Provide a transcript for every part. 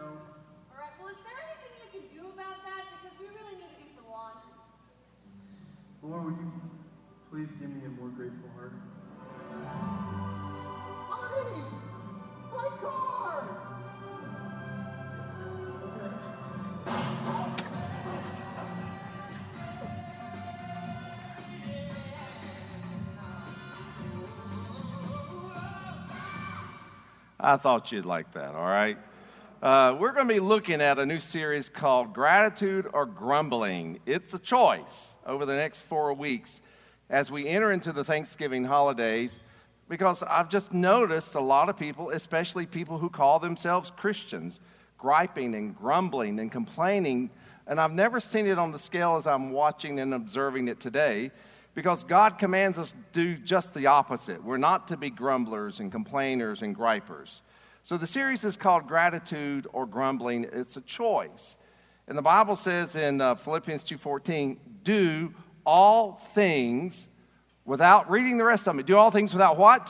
All right, well, is there anything you can do about that? Because we really need to do some laundry. Lord, would you please give me a more grateful heart? Artie! My car! I thought you'd like that, all right? We're going to be looking at a new series called Gratitude or Grumbling. It's a choice over the next 4 weeks as we enter into the Thanksgiving holidays, because I've just noticed a lot of people, especially people who call themselves Christians, griping and grumbling and complaining, and I've never seen it on the scale as I'm watching and observing it today, because God commands us to do just the opposite. We're not to be grumblers and complainers and gripers. So the series is called Gratitude or Grumbling. It's a choice. And the Bible says in Philippians 2:14, do all things without, reading the rest of it, do all things without what?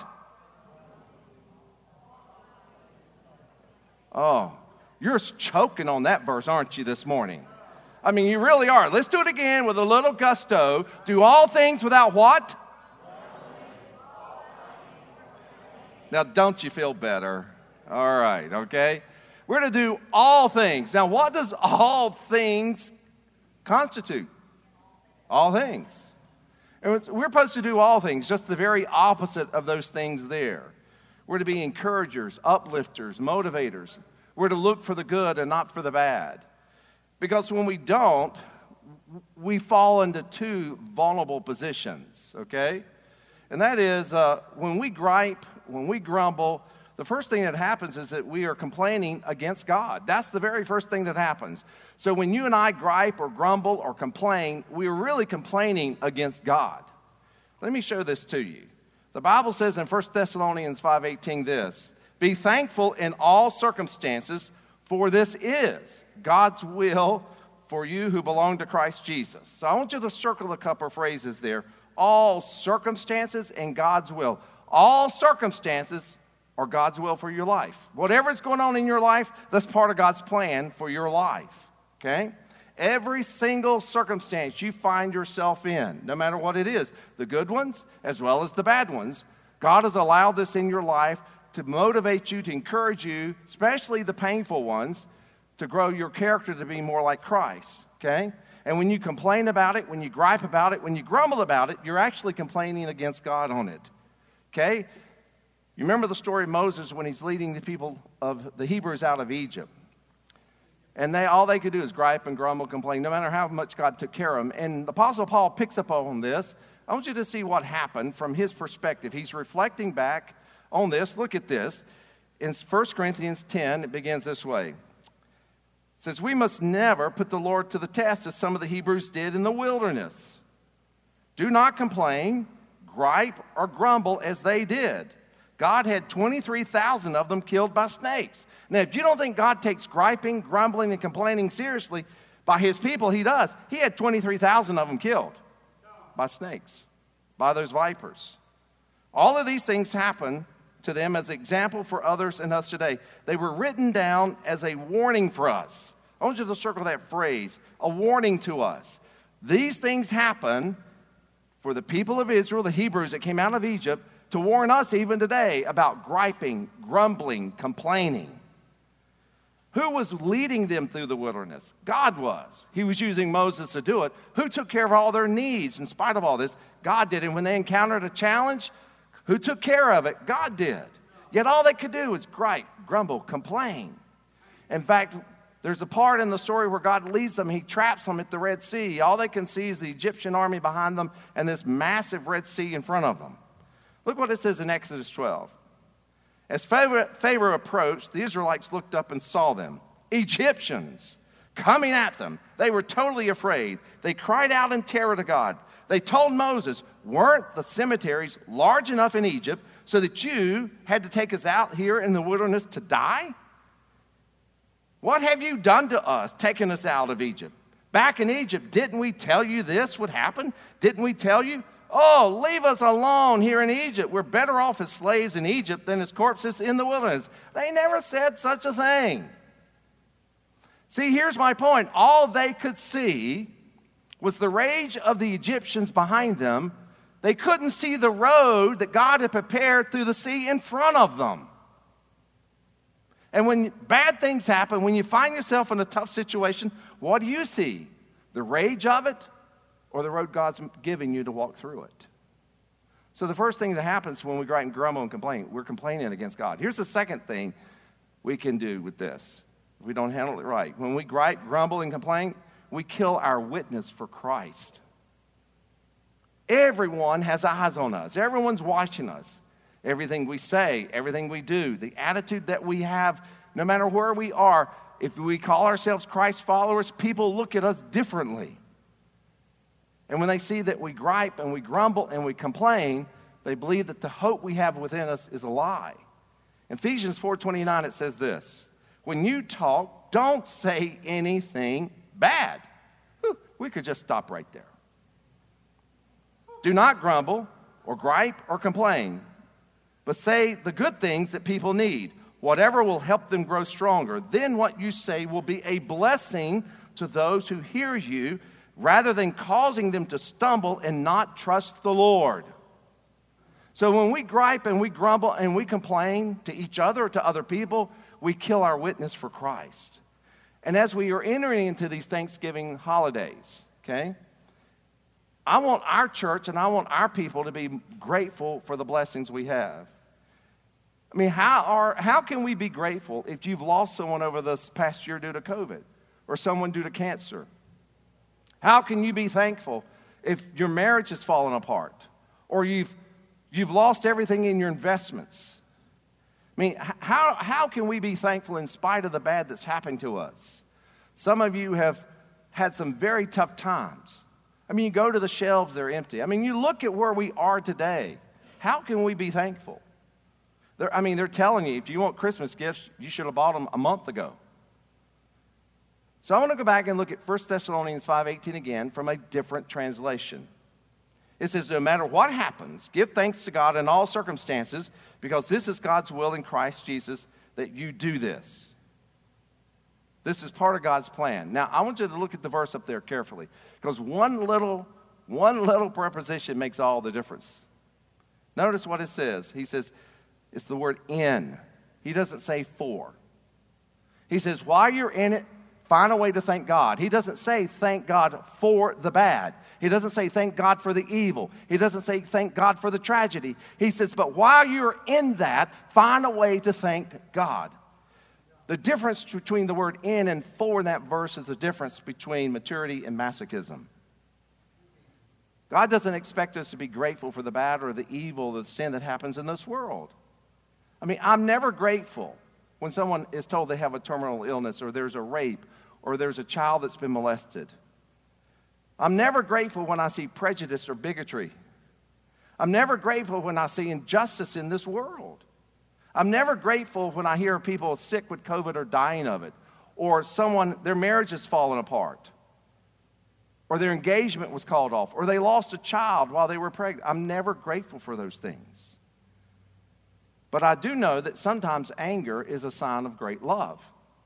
Oh, you're choking on that verse, aren't you, this morning? I mean, you really are. Let's do it again with a little gusto. Do all things without what? Now, don't you feel better? All right, okay? We're going to do all things. Now, what does all things constitute? All things. And we're supposed to do all things, just the very opposite of those things there. We're to be encouragers, uplifters, motivators. We're to look for the good and not for the bad. Because when we don't, we fall into two vulnerable positions, okay? And that is when we gripe, when we grumble, the first thing that happens is that we are complaining against God. That's the very first thing that happens. So when you and I gripe or grumble or complain, we're really complaining against God. Let me show this to you. The Bible says in 1 Thessalonians 5:18 this, be thankful in all circumstances, for this is God's will for you who belong to Christ Jesus. So I want you to circle a couple of phrases there. All circumstances and God's will. All circumstances are God's will for your life. Whatever's going on in your life, that's part of God's plan for your life. Okay? Every single circumstance you find yourself in, no matter what it is, the good ones as well as the bad ones, God has allowed this in your life to motivate you, to encourage you, especially the painful ones, to grow your character to be more like Christ, okay? And when you complain about it, when you gripe about it, when you grumble about it, you're actually complaining against God on it, okay? You remember the story of Moses when he's leading the people of the Hebrews out of Egypt. And all they could do is gripe and grumble, complain, no matter how much God took care of them. And the Apostle Paul picks up on this. I want you to see what happened from his perspective. He's reflecting back on this. Look at this. In 1 Corinthians 10, it begins this way. It says, we must never put the Lord to the test as some of the Hebrews did in the wilderness. Do not complain, gripe, or grumble as they did. God had 23,000 of them killed by snakes. Now, if you don't think God takes griping, grumbling, and complaining seriously by his people, he does. He had 23,000 of them killed by snakes, by those vipers. All of these things happen to them as an example for others and us today. They were written down as a warning for us. I want you to circle that phrase, a warning to us. These things happen for the people of Israel, the Hebrews that came out of Egypt, to warn us even today about griping, grumbling, complaining. Who was leading them through the wilderness? God was. He was using Moses to do it. Who took care of all their needs in spite of all this? God did. And when they encountered a challenge, who took care of it? God did. Yet all they could do was gripe, grumble, complain. In fact, there's a part in the story where God leads them. He traps them at the Red Sea. All they can see is the Egyptian army behind them and this massive Red Sea in front of them. Look what it says in Exodus 12. As Pharaoh approached, the Israelites looked up and saw them, Egyptians, coming at them. They were totally afraid. They cried out in terror to God. They told Moses, weren't the cemeteries large enough in Egypt so that you had to take us out here in the wilderness to die? What have you done to us, taking us out of Egypt? Back in Egypt, didn't we tell you this would happen? Didn't we tell you? Oh, leave us alone here in Egypt. We're better off as slaves in Egypt than as corpses in the wilderness. They never said such a thing. See, here's my point. All they could see was the rage of the Egyptians behind them. They couldn't see the road that God had prepared through the sea in front of them. And when bad things happen, when you find yourself in a tough situation, what do you see? The rage of it or the road God's giving you to walk through it? So the first thing that happens when we gripe and grumble and complain, we're complaining against God. Here's the second thing we can do with this if we don't handle it right. When we gripe, grumble, and complain, we kill our witness for Christ. Everyone has eyes on us. Everyone's watching us. Everything we say, everything we do, the attitude that we have, no matter where we are, if we call ourselves Christ followers, people look at us differently. And when they see that we gripe and we grumble and we complain, they believe that the hope we have within us is a lie. In Ephesians 4:29, it says this: when you talk, don't say anything bad. Whew, we could just stop right there. Do not grumble or gripe or complain, but say the good things that people need, whatever will help them grow stronger. Then what you say will be a blessing to those who hear you, rather than causing them to stumble and not trust the Lord. So when we gripe and we grumble and we complain to each other or to other people, we kill our witness for Christ. And as we are entering into these Thanksgiving holidays, okay, I want our church and I want our people to be grateful for the blessings we have. I mean, how can we be grateful if you've lost someone over this past year due to COVID or someone due to cancer? How can you be thankful if your marriage has fallen apart or you've lost everything in your investments? I mean, how can we be thankful in spite of the bad that's happened to us? Some of you have had some very tough times. I mean, you go to the shelves, they're empty. I mean, you look at where we are today. How can we be thankful? They're telling you, if you want Christmas gifts, you should have bought them a month ago. So I want to go back and look at 1 Thessalonians 5:18 again from a different translation. It says, no matter what happens, give thanks to God in all circumstances, because this is God's will in Christ Jesus that you do this. This is part of God's plan. Now, I want you to look at the verse up there carefully, because one little preposition makes all the difference. Notice what it says. He says, it's the word in. He doesn't say for. He says, while you're in it, find a way to thank God. He doesn't say thank God for the bad. He doesn't say thank God for the evil. He doesn't say thank God for the tragedy. He says, but while you're in that, find a way to thank God. The difference between the word in and for in that verse is the difference between maturity and masochism. God doesn't expect us to be grateful for the bad or the evil, the sin that happens in this world. I mean, I'm never grateful when someone is told they have a terminal illness or there's a rape or there's a child that's been molested. I'm never grateful when I see prejudice or bigotry. I'm never grateful when I see injustice in this world. I'm never grateful when I hear people sick with COVID or dying of it, or their marriage has fallen apart, or their engagement was called off, or they lost a child while they were pregnant. I'm never grateful for those things. But I do know that sometimes anger is a sign of great love.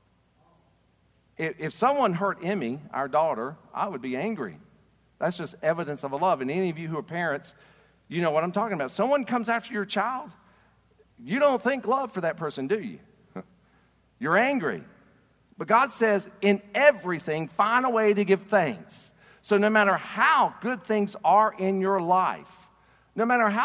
If someone hurt Emmy, our daughter, I would be angry. That's just evidence of a love. And any of you who are parents, you know what I'm talking about. Someone comes after your child, you don't think love for that person, do you? You're angry. But God says, in everything, find a way to give thanks. So no matter how good things are in your life, there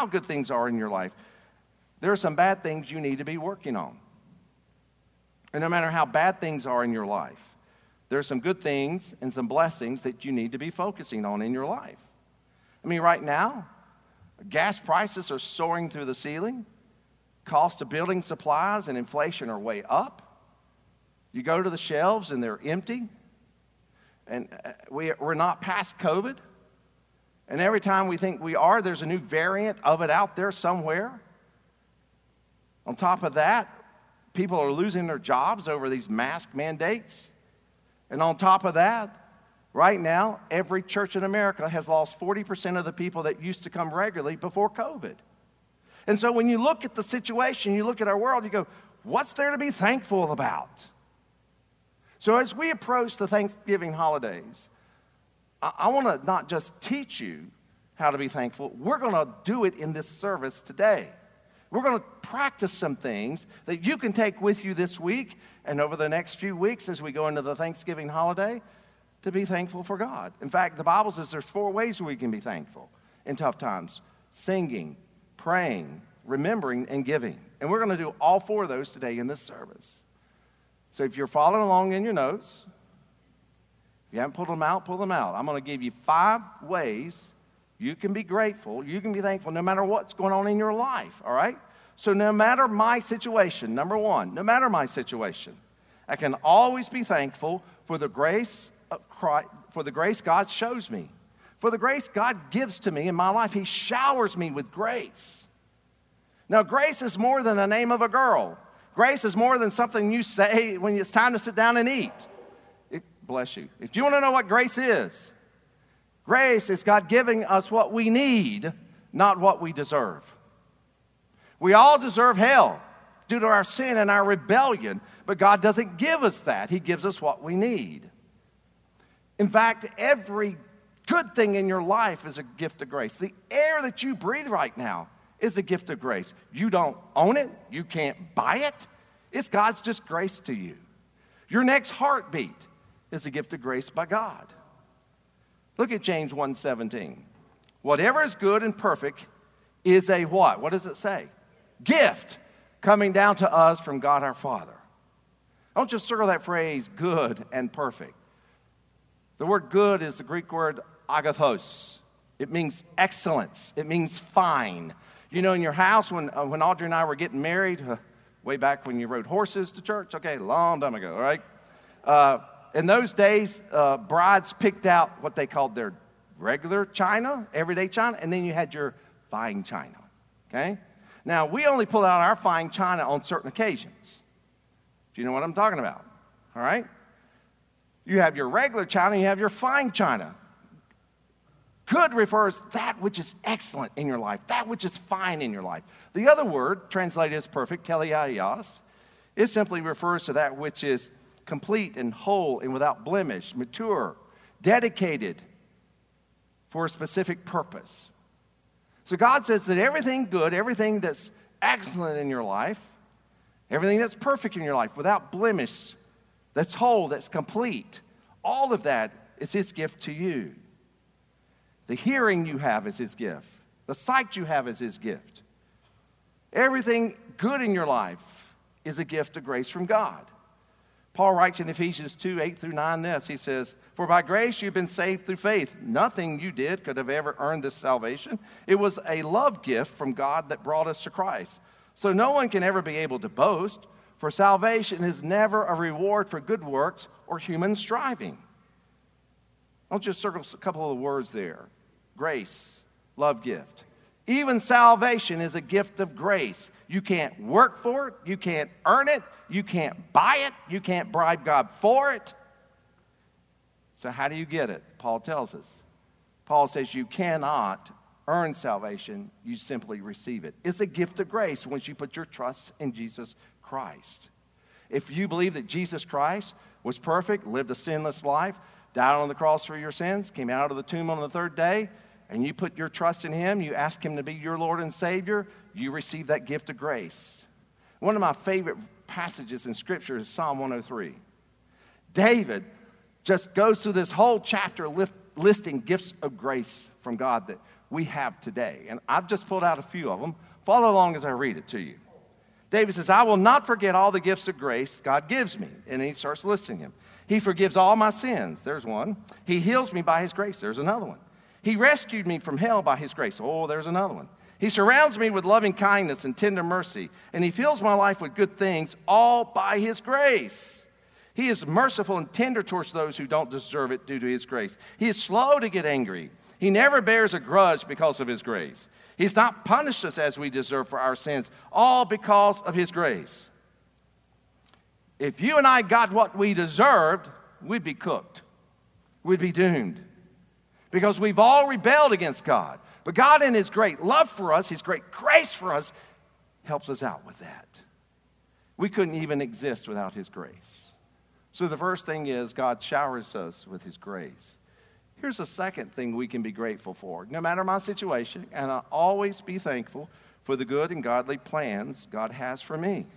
are some bad things you need to be working on. And no matter how bad things are in your life, there are some good things and some blessings that you need to be focusing on in your life. I mean, right now, gas prices are soaring through the ceiling. Cost of building supplies and inflation are way up. You go to the shelves and they're empty. And we're not past COVID. And every time we think we are, there's a new variant of it out there somewhere. On top of that, people are losing their jobs over these mask mandates. And on top of that, right now, every church in America has lost 40% of the people that used to come regularly before COVID. And so when you look at the situation, you look at our world, you go, what's there to be thankful about? So as we approach the Thanksgiving holidays, I want to not just teach you how to be thankful. We're going to do it in this service today. We're going to practice some things that you can take with you this week and over the next few weeks as we go into the Thanksgiving holiday to be thankful for God. In fact, the Bible says there's 4 ways we can be thankful in tough times: singing, praying, remembering, and giving. And we're going to do all 4 of those today in this service. So if you're following along in your notes, if you haven't pulled them out, pull them out. I'm going to give you 5 ways you can be grateful, you can be thankful no matter what's going on in your life, all right? So no matter my situation, number 1, no matter my situation, I can always be thankful for the grace of Christ, for the grace God shows me, for the grace God gives to me in my life. He showers me with grace. Now, grace is more than the name of a girl. Grace is more than something you say when it's time to sit down and eat. Bless you. If you want to know what grace is God giving us what we need, not what we deserve. We all deserve hell due to our sin and our rebellion, but God doesn't give us that. He gives us what we need. In fact, every good thing in your life is a gift of grace. The air that you breathe right now is a gift of grace. You don't own it. You can't buy it. It's God's just grace to you. Your next heartbeat is a gift of grace by God. Look at James 1:17. Whatever is good and perfect is a what? What does it say? Gift coming down to us from God our Father. Don't just circle that phrase, good and perfect. The word good is the Greek word agathos. It means excellence. It means fine. You know, in your house, when Audrey and I were getting married, way back when you rode horses to church, okay, long time ago, all right? In those days, brides picked out what they called their regular china, everyday china, and then you had your fine china, okay? Now, we only pull out our fine china on certain occasions. Do you know what I'm talking about? All right? You have your regular china, you have your fine china. Good refers that which is excellent in your life, that which is fine in your life. The other word, translated as perfect, teleios, it simply refers to that which is complete and whole and without blemish, mature, dedicated for a specific purpose. So God says that everything good, everything that's excellent in your life, everything that's perfect in your life, without blemish, that's whole, that's complete, all of that is His gift to you. The hearing you have is His gift. The sight you have is His gift. Everything good in your life is a gift of grace from God. Paul writes in Ephesians 2:8-9 this. He says, "For by grace you've been saved through faith. Nothing you did could have ever earned this salvation. It was a love gift from God that brought us to Christ. So no one can ever be able to boast, for salvation is never a reward for good works or human striving." I'll just circle a couple of words there. Grace, love gift. Even salvation is a gift of grace. You can't work for it. You can't earn it. You can't buy it. You can't bribe God for it. So how do you get it? Paul tells us. Paul says you cannot earn salvation. You simply receive it. It's a gift of grace once you put your trust in Jesus Christ. If you believe that Jesus Christ was perfect, lived a sinless life, died on the cross for your sins, came out of the tomb on the 3rd day, and you put your trust in Him, you ask Him to be your Lord and Savior, you receive that gift of grace. One of my favorite passages in Scripture is Psalm 103. David just goes through this whole chapter listing gifts of grace from God that we have today. And I've just pulled out a few of them. Follow along as I read it to you. David says, "I will not forget all the gifts of grace God gives me." And then he starts listing them. "He forgives all my sins." There's one. "He heals me by His grace." There's another one. "He rescued me from hell by His grace." Oh, there's another one. "He surrounds me with loving kindness and tender mercy, and He fills my life with good things, all by His grace. He is merciful and tender towards those who don't deserve it due to His grace. He is slow to get angry. He never bears a grudge because of His grace. He's not punished us as we deserve for our sins, all because of His grace." If you and I got what we deserved, we'd be cooked. We'd be doomed. Because we've all rebelled against God. But God, in His great love for us, His great grace for us, helps us out with that. We couldn't even exist without His grace. So the first thing is God showers us with his grace. Here's a second thing we can be grateful for. No matter my situation, and I'll always be thankful for the good and godly plans God has for me.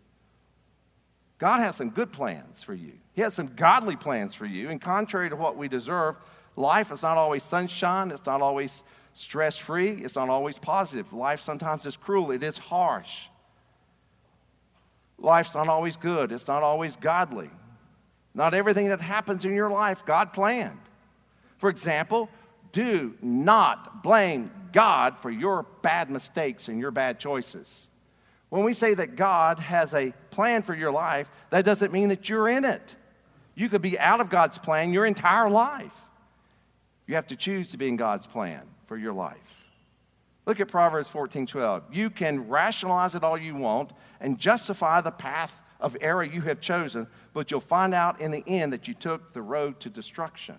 God has some good plans for you. He has some godly plans for you. And contrary to what we deserve, life is not always sunshine. It's not always stress-free. It's not always positive. Life sometimes is cruel. It is harsh. Life's not always good. It's not always godly. Not everything that happens in your life, God planned. For example, do not blame God for your bad mistakes and your bad choices. When we say that God has a plan for your life, that doesn't mean that you're in it. You could be out of God's plan your entire life. You have to choose to be in God's plan for your life. Look at Proverbs 14:12. You can rationalize it all you want and justify the path of error you have chosen, but you'll find out in the end that you took the road to destruction.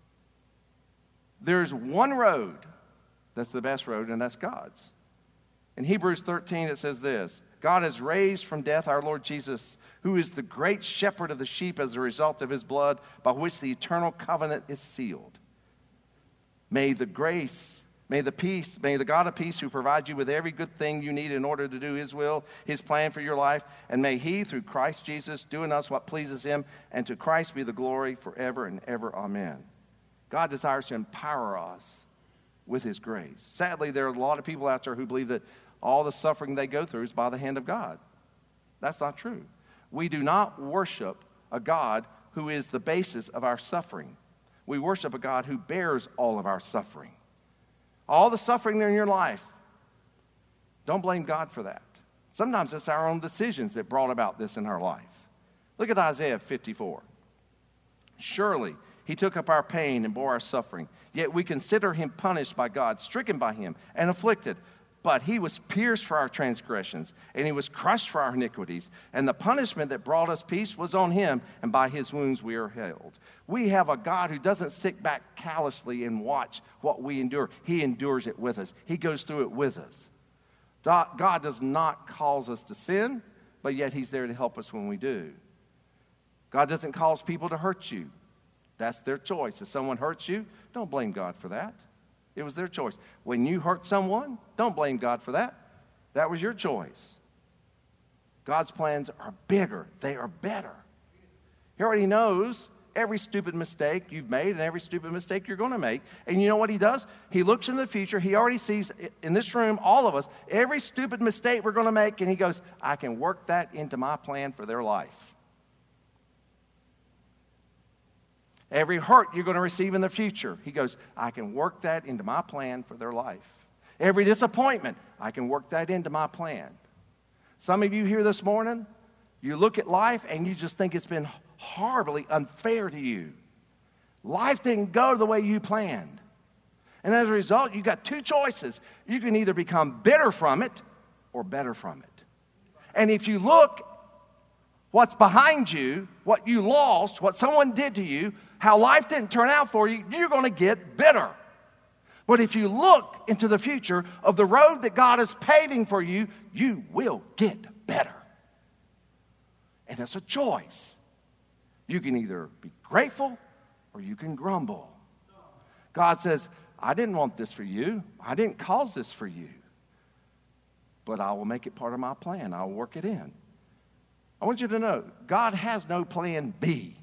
There's one road that's the best road, and that's God's. In Hebrews 13, it says this: God has raised from death our Lord Jesus, who is the great shepherd of the sheep as a result of his blood, by which the eternal covenant is sealed. May the grace, may the peace, may the God of peace who provides you with every good thing you need in order to do his will, his plan for your life, and may he, through Christ Jesus, do in us what pleases him, and to Christ be the glory forever and ever. Amen. God desires to empower us with his grace. Sadly, there are a lot of people out there who believe that all the suffering they go through is by the hand of God. That's not true. We do not worship a God who is the basis of our suffering. We worship a God who bears all of our suffering. All the suffering in your life, don't blame God for that. Sometimes it's our own decisions that brought about this in our life. Look at Isaiah 54. Surely he took up our pain and bore our suffering, yet we consider him punished by God, stricken by him, and afflicted. But he was pierced for our transgressions, and he was crushed for our iniquities. And the punishment that brought us peace was on him, and by his wounds we are healed. We have a God who doesn't sit back callously and watch what we endure. He endures it with us. He goes through it with us. God does not cause us to sin, but yet he's there to help us when we do. God doesn't cause people to hurt you. That's their choice. If someone hurts you, don't blame God for that. It was their choice. When you hurt someone, don't blame God for that. That was your choice. God's plans are bigger. They are better. He already knows every stupid mistake you've made and every stupid mistake you're going to make. And you know what he does? He looks into the future. He already sees in this room, all of us, every stupid mistake we're going to make. And he goes, I can work that into my plan for their life. Every hurt you're going to receive in the future, he goes, I can work that into my plan for their life. Every disappointment, I can work that into my plan. Some of you here this morning, you look at life and you just think it's been horribly unfair to you. Life didn't go the way you planned. And as a result, you got two choices. You can either become bitter from it or better from it. And if you look what's behind you, what you lost, what someone did to you, how life didn't turn out for you, you're going to get bitter. But if you look into the future of the road that God is paving for you, you will get better. And it's a choice. You can either be grateful or you can grumble. God says, I didn't want this for you. I didn't cause this for you. But I will make it part of my plan. I will work it in. I want you to know, God has no plan B.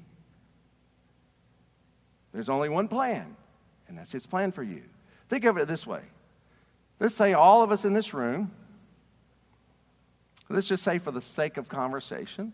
There's only one plan, and that's his plan for you. Think of it this way. Let's say all of us in this room, let's just say for the sake of conversation,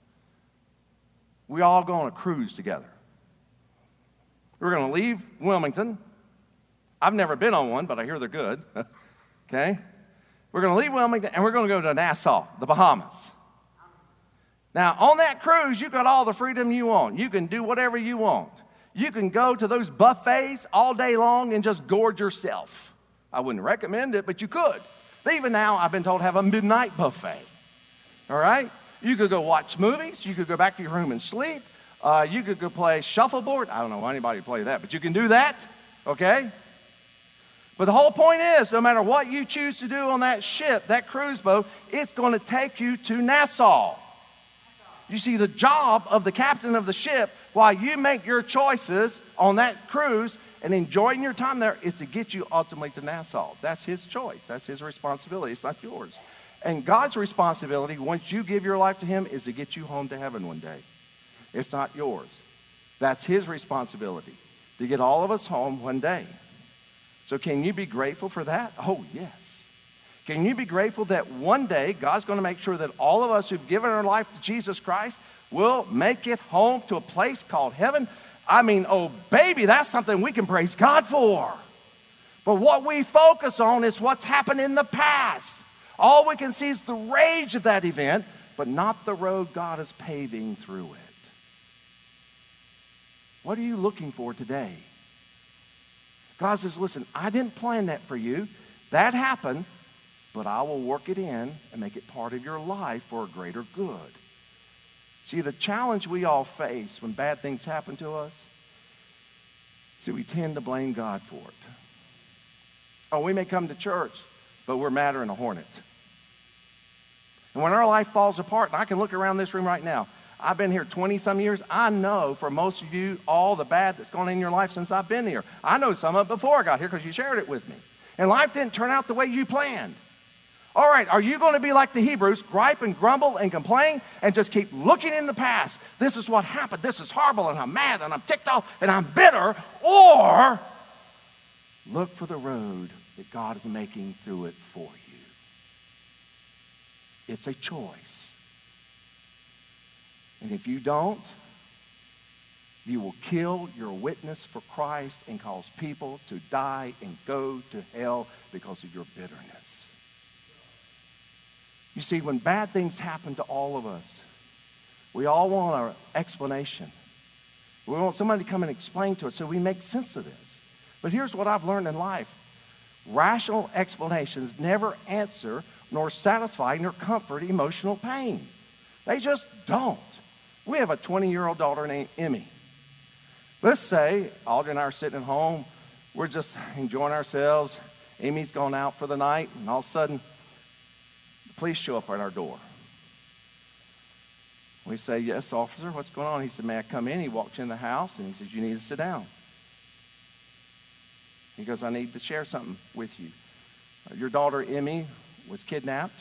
we all go on a cruise together. We're going to leave Wilmington. I've never been on one, but I hear they're good. Okay? We're going to leave Wilmington, and we're going to go to Nassau, the Bahamas. Now, on that cruise, you've got all the freedom you want. You can do whatever you want. You can go to those buffets all day long and just gorge yourself. I wouldn't recommend it, but you could. Even now, I've been told to have a midnight buffet. All right? You could go watch movies. You could go back to your room and sleep. You could go play shuffleboard. I don't know why anybody play that, but you can do that. Okay? But the whole point is, no matter what you choose to do on that ship, that cruise boat, it's going to take you to Nassau. You see, the job of the captain of the ship, while you make your choices on that cruise and enjoying your time there, is to get you ultimately to Nassau. That's his choice. That's his responsibility. It's not yours. And God's responsibility, once you give your life to him, is to get you home to heaven one day. It's not yours. That's his responsibility, to get all of us home one day. So can you be grateful for that? Oh, yes. Can you be grateful that one day God's going to make sure that all of us who've given our life to Jesus Christ will make it home to a place called heaven? I mean, oh, baby, that's something we can praise God for. But what we focus on is what's happened in the past. All we can see is the rage of that event, but not the road God is paving through it. What are you looking for today? God says, listen, I didn't plan that for you. That happened, but I will work it in and make it part of your life for a greater good. See, the challenge we all face when bad things happen to us, we tend to blame God for it. Oh, we may come to church, but we're madder than a hornet. And when our life falls apart, and I can look around this room right now, I've been here 20-some years. I know for most of you all the bad that's gone in your life since I've been here. I know some of it before I got here because you shared it with me. And life didn't turn out the way you planned. All right, are you going to be like the Hebrews, gripe and grumble and complain and just keep looking in the past? This is what happened. This is horrible, and I'm mad, and I'm ticked off, and I'm bitter. Or look for the road that God is making through it for you. It's a choice. And if you don't, you will kill your witness for Christ and cause people to die and go to hell because of your bitterness. You see, when bad things happen to all of us, we all want an explanation. We want somebody to come and explain to us so we make sense of this. But here's what I've learned in life. Rational explanations never answer nor satisfy nor comfort emotional pain. They just don't. We have a 20-year-old daughter named Emmy. Let's say Audrey and I are sitting at home. We're just enjoying ourselves. Emmy's gone out for the night, and all of a sudden, the police show up at our door. We say, yes, officer, what's going on? He said, may I come in? He walks in the house, and he says, you need to sit down. He goes, I need to share something with you. Your daughter, Emmy, was kidnapped.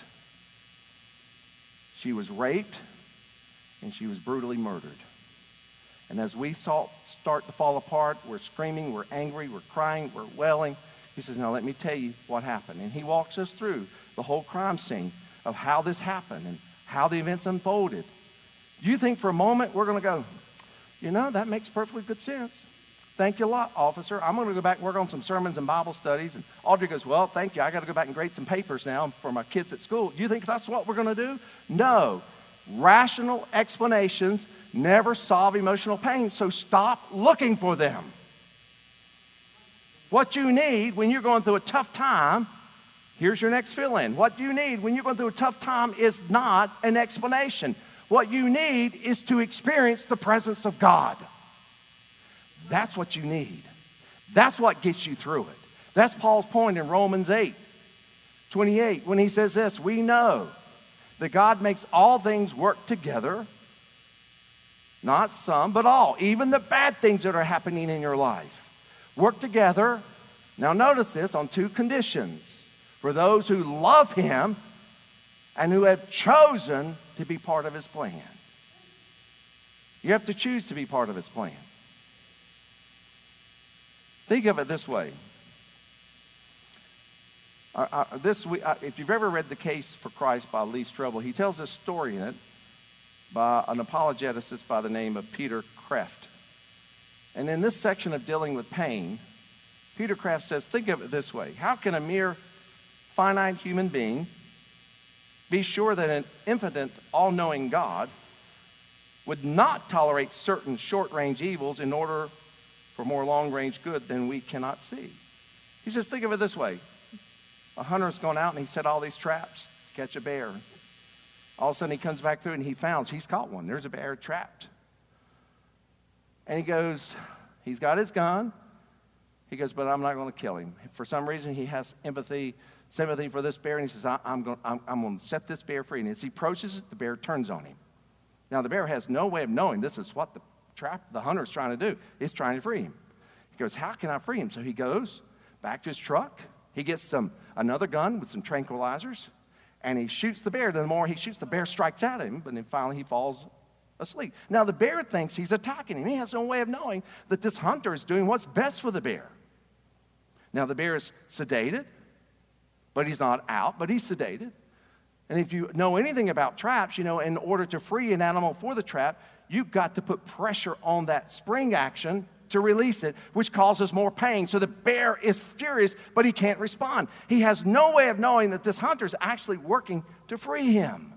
She was raped, and she was brutally murdered. And as we start to fall apart, we're screaming, we're angry, we're crying, we're wailing. He says, now let me tell you what happened. And he walks us through the whole crime scene of how this happened and how the events unfolded. You think for a moment we're going to go, you know, that makes perfectly good sense. Thank you a lot, officer. I'm going to go back and work on some sermons and Bible studies. And Audrey goes, well, thank you. I got to go back and grade some papers now for my kids at school. Do you think that's what we're going to do? No. Rational explanations never solve emotional pain, so stop looking for them. What you need when you're going through a tough time, here's your next fill-in. What you need when you're going through a tough time is not an explanation. What you need is to experience the presence of God. That's what you need. That's what gets you through it. That's Paul's point in Romans 8:28 when he says this, we know that God makes all things work together, not some, but all, even the bad things that are happening in your life. Work together, now notice this, on two conditions. For those who love him and who have chosen to be part of his plan. You have to choose to be part of his plan. Think of it this way. If you've ever read The Case for Christ by Lee Strobel, he tells this story in it by an apologeticist by the name of Peter Kreeft. And in this section of dealing with pain, Peter Kreeft says, think of it this way. How can a mere finite human being be sure that an infinite, all-knowing God would not tolerate certain short-range evils in order for more long-range good than we cannot see? He says, think of it this way. A hunter's gone out and he set all these traps to catch a bear. All of a sudden he comes back through and he's caught one. There's a bear trapped. And he goes, he's got his gun. He goes, but I'm not going to kill him. For some reason he has sympathy for this bear, and he says, I'm going to set this bear free. And as he approaches it, the bear turns on him. Now, the bear has no way of knowing this is what the hunter is trying to do. He's trying to free him. He goes, how can I free him? So he goes back to his truck. He gets another gun with some tranquilizers, and he shoots the bear. The more he shoots, the bear strikes at him, but then finally he falls asleep. Now, the bear thinks he's attacking him. He has no way of knowing that this hunter is doing what's best for the bear. Now, the bear is sedated, but he's not out, but he's sedated. And if you know anything about traps, you know, in order to free an animal for the trap, you've got to put pressure on that spring action to release it, which causes more pain. So the bear is furious, but he can't respond. He has no way of knowing that this hunter is actually working to free him.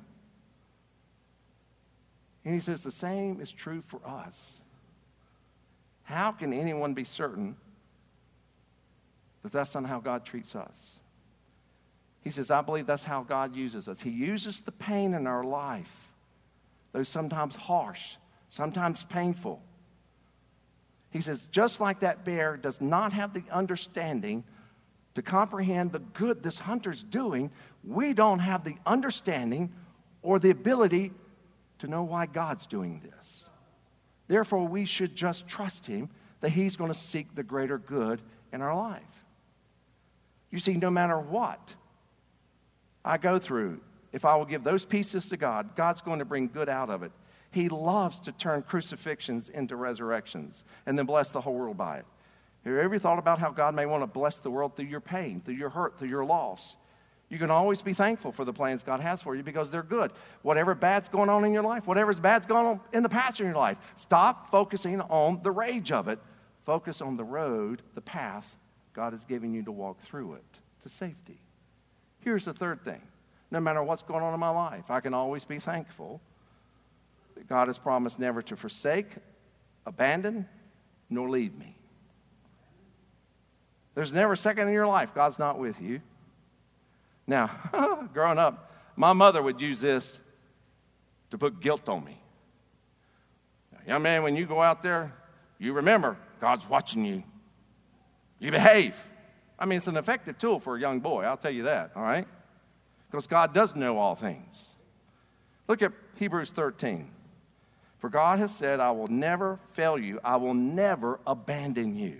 And he says the same is true for us. How can anyone be certain that that's not how God treats us? He says, I believe that's how God uses us. He uses the pain in our life, though sometimes harsh, sometimes painful. He says, just like that bear does not have the understanding to comprehend the good this hunter's doing, we don't have the understanding or the ability to know why God's doing this. Therefore, we should just trust him that he's going to seek the greater good in our life. You see, no matter what I go through, if I will give those pieces to God, God's going to bring good out of it. He loves to turn crucifixions into resurrections and then bless the whole world by it. Have you ever thought about how God may want to bless the world through your pain, through your hurt, through your loss? You can always be thankful for the plans God has for you because they're good. Whatever bad's going on in your life, whatever's bad's going on in the past in your life, stop focusing on the rage of it. Focus on the road, the path God is giving you to walk through it to safety. Here's the third thing. No matter what's going on in my life, I can always be thankful that God has promised never to forsake, abandon, nor leave me. There's never a second in your life God's not with you. Now, growing up, my mother would use this to put guilt on me. Young man, when you go out there, you remember God's watching you. You behave. I mean, it's an effective tool for a young boy, I'll tell you that, all right? Because God does know all things. Look at Hebrews 13. For God has said, I will never fail you. I will never abandon you.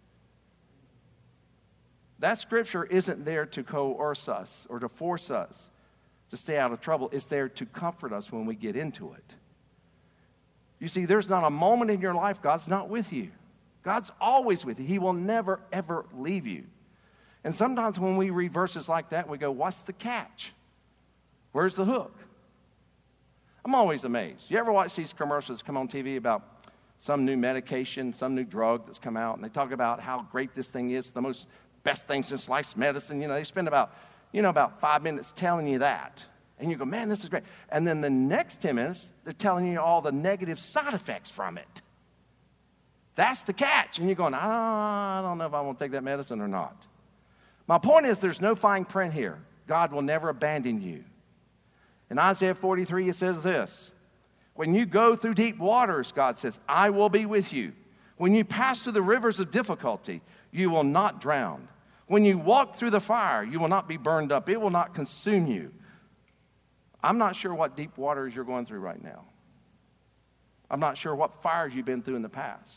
That scripture isn't there to coerce us or to force us to stay out of trouble. It's there to comfort us when we get into it. You see, there's not a moment in your life God's not with you. God's always with you. He will never, ever leave you. And sometimes when we read verses like that, we go, what's the catch? Where's the hook? I'm always amazed. You ever watch these commercials come on TV about some new medication, some new drug that's come out, and they talk about how great this thing is, the most best thing since life's medicine. You know, they spend about 5 minutes telling you that. And you go, man, this is great. And then the next 10 minutes, they're telling you all the negative side effects from it. That's the catch. And you're going, I don't know if I want to take that medicine or not. My point is there's no fine print here. God will never abandon you. In Isaiah 43, it says this. When you go through deep waters, God says, I will be with you. When you pass through the rivers of difficulty, you will not drown. When you walk through the fire, you will not be burned up. It will not consume you. I'm not sure what deep waters you're going through right now. I'm not sure what fires you've been through in the past.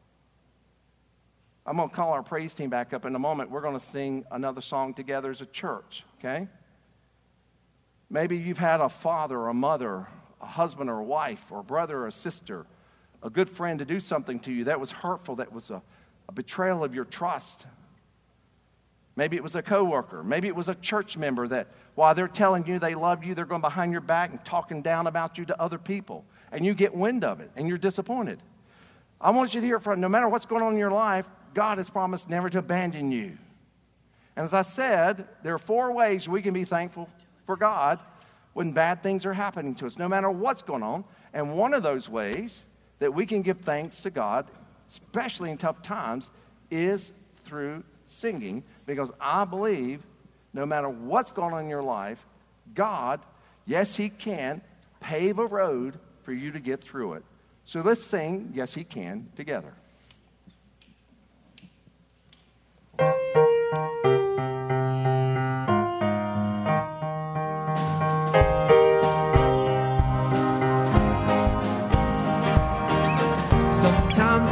I'm going to call our praise team back up in a moment. We're going to sing another song together as a church, okay? Maybe you've had a father or a mother, a husband or a wife, or a brother or a sister, a good friend to do something to you that was hurtful, that was a betrayal of your trust. Maybe it was a coworker. Maybe it was a church member that while they're telling you they love you, they're going behind your back and talking down about you to other people. And you get wind of it and you're disappointed. I want you to hear from no matter what's going on in your life, God has promised never to abandon you. And as I said, there are 4 ways we can be thankful for God when bad things are happening to us, no matter what's going on. And one of those ways that we can give thanks to God, especially in tough times, is through singing, because I believe no matter what's going on in your life, God, yes, He can pave a road for you to get through it. So let's sing, Yes, He Can, together.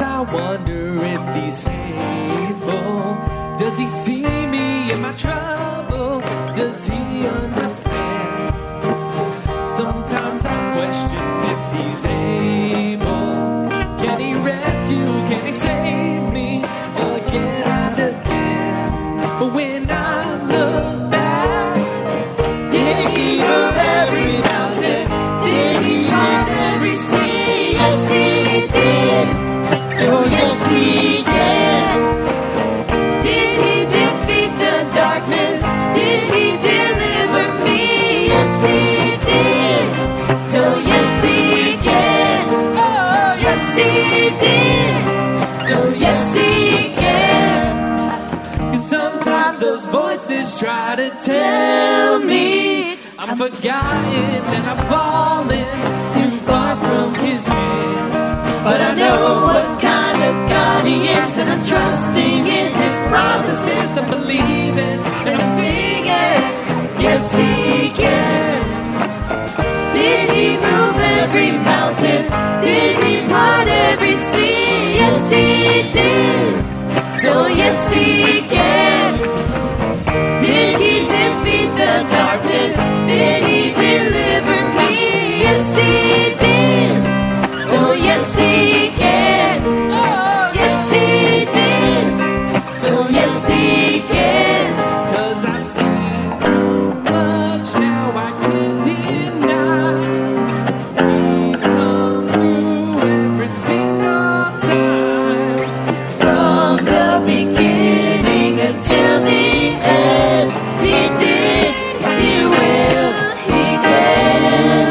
I wonder if he's faithful. Does he see me in my trouble? Does he understand? Sometimes I question if he's able. Can he rescue? Can he save me again and again? But when I look back, did he move every mountain? Did he part every sea? Yes, he did. So yes, he can. Did he defeat the darkness? Did he deliver me? Yes, he did. So yes, he can. Oh, yes, he did. So yes, he can. 'Cause sometimes those voices try to tell me I'm forgotten and I've fallen too far from his hands. But I know what kind of God he is, and I'm trusting in his promises. I'm believing and I'm singing, yes, he can. Did he move every mountain? Did he part every sea? Yes, he did. So yes, he can. Did he defeat the darkness? Did he deliver me? Yes, he did. So yes, he can. Oh, yes, he did. So yes, he can. 'Cause I've seen too much now, I can't deny. He's come through every single time. From the beginning until the end, he did, he will, he can.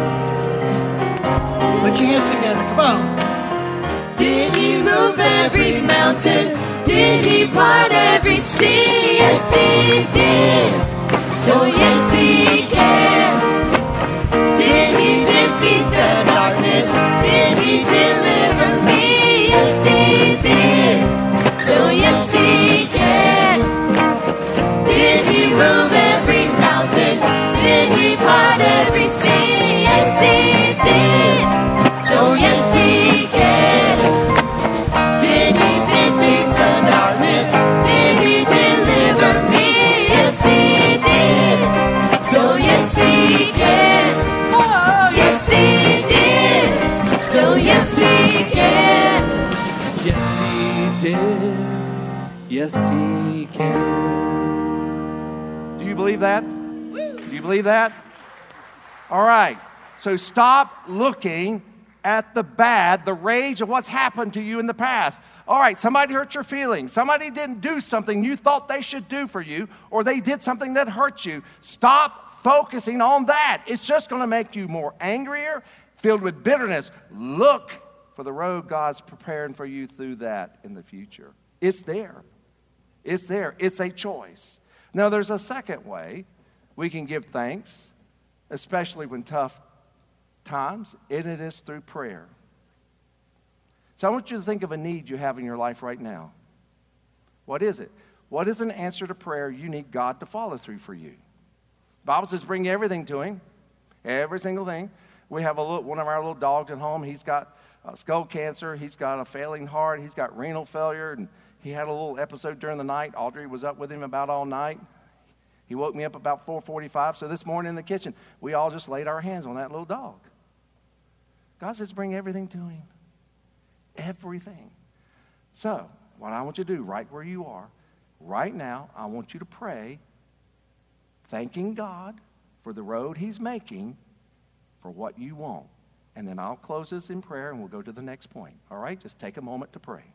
Put your hands together. Come on. Did he move every mountain? Did he part every sea? Yes, he did. So yes, he can. Did he defeat the darkness? Did he deliver me? Yes, he did. So yes, he can. Did he move every mountain? Did he part every sea? Yes, he did. So yes, he can. Did he defeat the darkness? Did he deliver me? Yes, he did. So yes, he can. Oh, yes, he did. So yes, he can. Yes, he did. Yes, he can. Do you believe that? Do you believe that? All right. So stop looking at the bad, the rage of what's happened to you in the past. All right, somebody hurt your feelings. Somebody didn't do something you thought they should do for you, or they did something that hurt you. Stop focusing on that. It's just going to make you more angrier, filled with bitterness. Look for the road God's preparing for you through that in the future. It's there. It's there. It's a choice. Now, there's a second way we can give thanks, especially when tough times, and it is through prayer. So I want you to think of a need you have in your life right now. What is it? What is an answer to prayer you need God to follow through for you? The Bible says bring everything to him, every single thing. We have one of our little dogs at home. He's got skull cancer. He's got a failing heart. He's got renal failure, and he had a little episode during the night. Audrey was up with him about all night. He woke me up about 4:45. So this morning in the kitchen, we all just laid our hands on that little dog. God says bring everything to him. Everything. So what I want you to do right where you are, right now, I want you to pray, thanking God for the road he's making for what you want. And then I'll close this in prayer and we'll go to the next point. All right? Just take a moment to pray.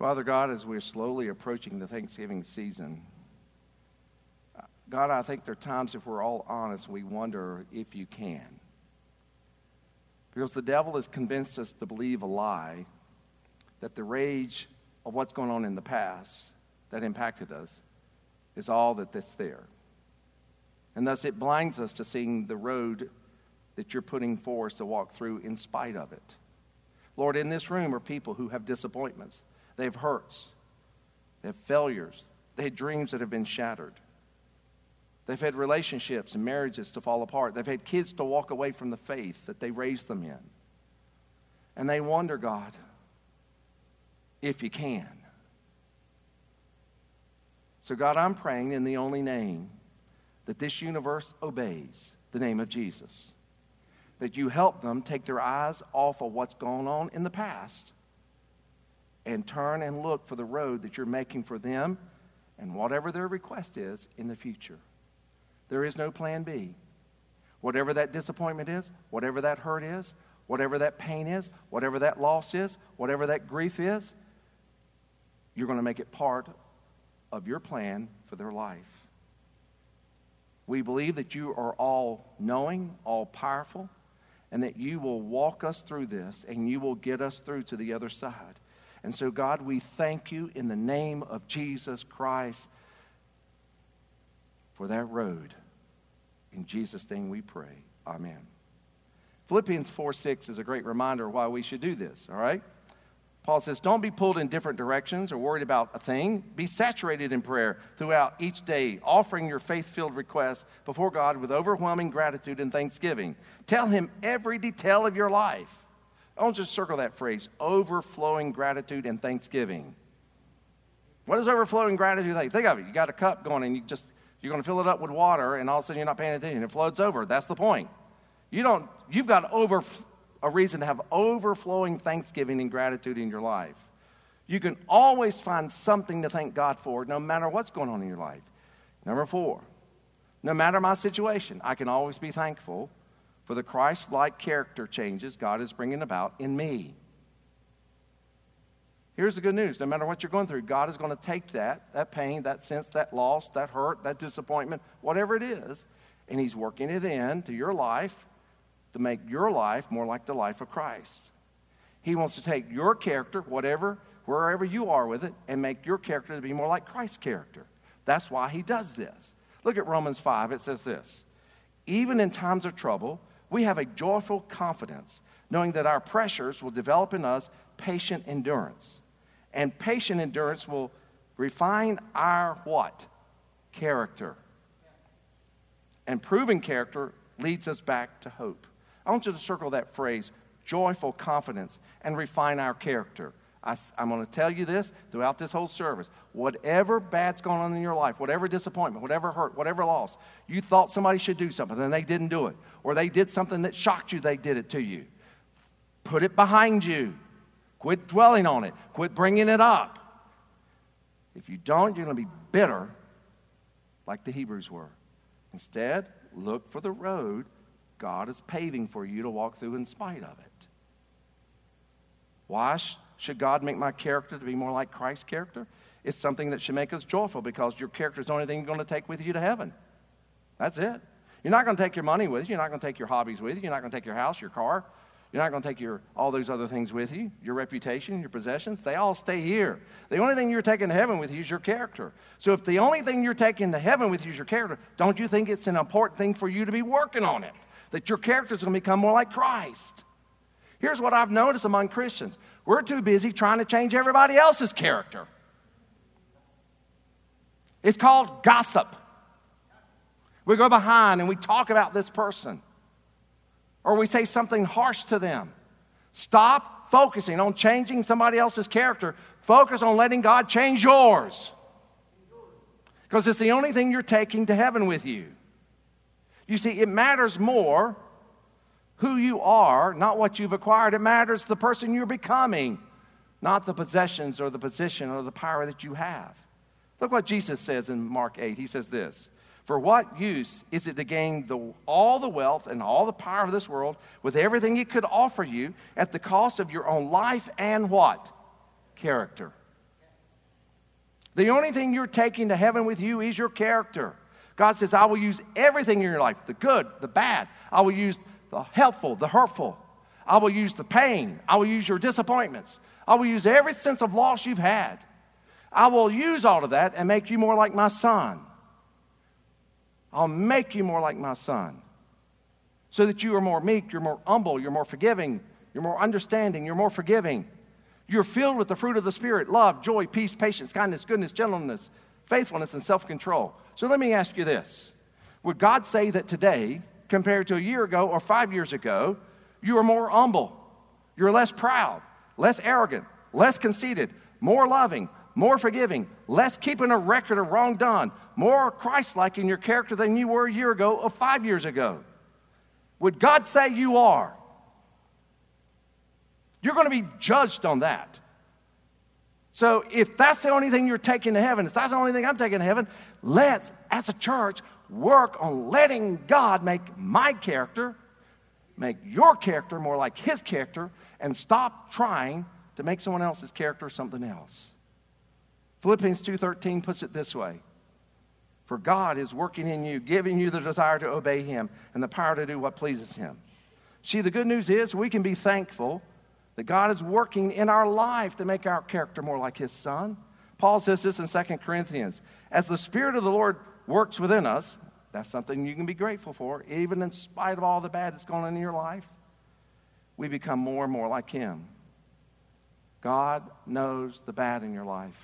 Father God, as we're slowly approaching the Thanksgiving season, God, I think there are times, if we're all honest, we wonder if you can. Because the devil has convinced us to believe a lie that the rage of what's going on in the past that impacted us is all that's there. And thus it blinds us to seeing the road that you're putting for us to walk through in spite of it. Lord, in this room are people who have disappointments. They have hurts. They have failures. They had dreams that have been shattered. They've had relationships and marriages to fall apart. They've had kids to walk away from the faith that they raised them in. And they wonder, God, if you can. So God, I'm praying in the only name that this universe obeys, the name of Jesus. That you help them take their eyes off of what's going on in the past and turn and look for the road that you're making for them and whatever their request is in the future. There is no plan B. Whatever that disappointment is, whatever that hurt is, whatever that pain is, whatever that loss is, whatever that grief is, you're going to make it part of your plan for their life. We believe that you are all-knowing, all-powerful, and that you will walk us through this and you will get us through to the other side. And so, God, we thank you in the name of Jesus Christ for that road. In Jesus' name we pray. Amen. Philippians 4:6 is a great reminder of why we should do this, all right? Paul says, don't be pulled in different directions or worried about a thing. Be saturated in prayer throughout each day, offering your faith-filled requests before God with overwhelming gratitude and thanksgiving. Tell him every detail of your life. I want you to circle that phrase, overflowing gratitude and thanksgiving. What is overflowing gratitude like? Think of it. You got a cup going and you're going to fill it up with water and all of a sudden you're not paying attention. It floats over. That's the point. You've got a reason to have overflowing thanksgiving and gratitude in your life. You can always find something to thank God for no matter what's going on in your life. Number 4, no matter my situation, I can always be thankful for the Christ-like character changes God is bringing about in me. Here's the good news. No matter what you're going through, God is going to take that pain, that sense, that loss, that hurt, that disappointment, whatever it is, and he's working it into your life to make your life more like the life of Christ. He wants to take your character, wherever you are with it, and make your character to be more like Christ's character. That's why he does this. Look at Romans 5. It says this, even in times of trouble, we have a joyful confidence, knowing that our pressures will develop in us patient endurance. And patient endurance will refine our what? Character. And proven character leads us back to hope. I want you to circle that phrase, joyful confidence, and refine our character. I'm going to tell you this throughout this whole service. Whatever bad's going on in your life, whatever disappointment, whatever hurt, whatever loss, you thought somebody should do something and they didn't do it, or they did something that shocked you, they did it to you. Put it behind you. Quit dwelling on it. Quit bringing it up. If you don't, you're going to be bitter like the Hebrews were. Instead, look for the road God is paving for you to walk through in spite of it. Why should God make my character to be more like Christ's character? It's something that should make us joyful because your character is the only thing you're going to take with you to heaven. That's it. You're not going to take your money with you. You're not going to take your hobbies with you. You're not going to take your house, your car. You're not going to take all those other things with you, your reputation, your possessions. They all stay here. The only thing you're taking to heaven with you is your character. So if the only thing you're taking to heaven with you is your character, don't you think it's an important thing for you to be working on it? That your character is going to become more like Christ. Here's what I've noticed among Christians. We're too busy trying to change everybody else's character. It's called gossip. We go behind and we talk about this person. Or we say something harsh to them. Stop focusing on changing somebody else's character. Focus on letting God change yours. Because it's the only thing you're taking to heaven with you. You see, it matters more who you are, not what you've acquired. It matters the person you're becoming, not the possessions or the position or the power that you have. Look what Jesus says in Mark 8. He says this, for what use is it to gain all the wealth and all the power of this world with everything it could offer you at the cost of your own life and what? Character. The only thing you're taking to heaven with you is your character. God says, I will use everything in your life, the good, the bad. I will use the helpful, the hurtful. I will use the pain. I will use your disappointments. I will use every sense of loss you've had. I will use all of that and make you more like my son. I'll make you more like my son. So that you are more meek, you're more humble, you're more forgiving, you're more understanding, you're more forgiving. You're filled with the fruit of the Spirit, love, joy, peace, patience, kindness, goodness, gentleness, faithfulness, and self-control. So let me ask you this. Would God say that today, compared to a year ago or 5 years ago, you are more humble, you're less proud, less arrogant, less conceited, more loving, more forgiving, less keeping a record of wrong done, more Christ-like in your character than you were a year ago or 5 years ago? Would God say you are? You're going to be judged on that. So if that's the only thing you're taking to heaven, if that's the only thing I'm taking to heaven, let's, as a church, work on letting God make my character, make your character more like his character, and stop trying to make someone else's character something else. Philippians 2:13 puts it this way. For God is working in you, giving you the desire to obey him and the power to do what pleases him. See, the good news is we can be thankful that God is working in our life to make our character more like his son. Paul says this in 2 Corinthians. As the Spirit of the Lord works within us, that's something you can be grateful for, even in spite of all the bad that's going on in your life, we become more and more like him. God knows the bad in your life.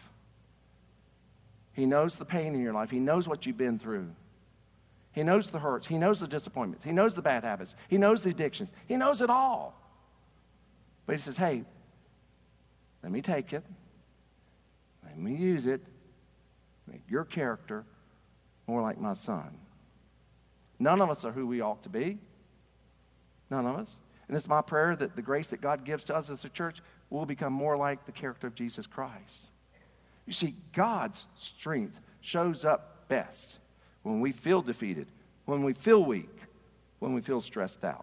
He knows the pain in your life. He knows what you've been through. He knows the hurts. He knows the disappointments. He knows the bad habits. He knows the addictions. He knows it all. But he says, hey, let me take it. Let me use it. Make your character more like my son. None of us are who we ought to be. None of us. And it's my prayer that the grace that God gives to us as a church will become more like the character of Jesus Christ. You see, God's strength shows up best when we feel defeated, when we feel weak, when we feel stressed out.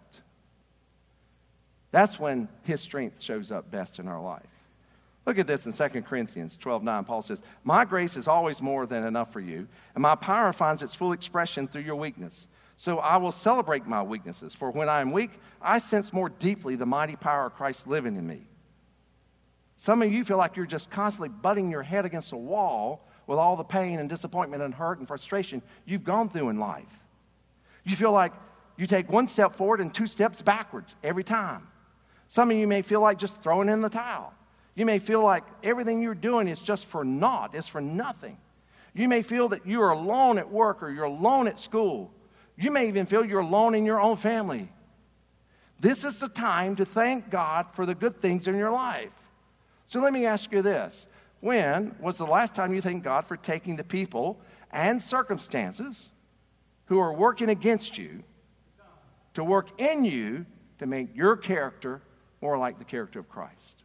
That's when his strength shows up best in our life. Look at this in 2 Corinthians 12:9. Paul says, my grace is always more than enough for you, and my power finds its full expression through your weakness. So I will celebrate my weaknesses, for when I am weak, I sense more deeply the mighty power of Christ living in me. Some of you feel like you're just constantly butting your head against a wall with all the pain and disappointment and hurt and frustration you've gone through in life. You feel like you take one step forward and 2 steps backwards every time. Some of you may feel like just throwing in the towel. You may feel like everything you're doing is just for naught, it's for nothing. You may feel that you're alone at work or you're alone at school. You may even feel you're alone in your own family. This is the time to thank God for the good things in your life. So let me ask you this. When was the last time you thanked God for taking the people and circumstances who are working against you to work in you to make your character more like the character of Christ?